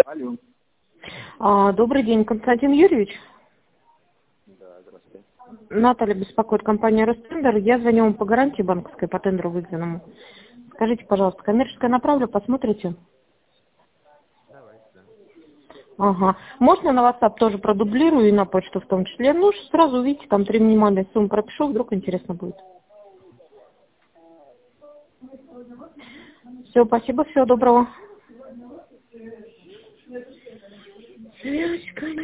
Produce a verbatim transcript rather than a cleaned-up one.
Алло. А, добрый день, Константин Юрьевич. Да, здравствуйте. Наталья беспокоит, компания Ростендер. Я звоню вам по гарантии банковской, по тендеру выигранному. Скажите, пожалуйста, коммерческое направлю, посмотрите? Давайте, да. Ага. Можно на WhatsApp тоже продублирую и на почту в том числе? Ну, сразу увидите, там три минимальные суммы пропишу, вдруг интересно будет. Все, спасибо, всего доброго. Связь,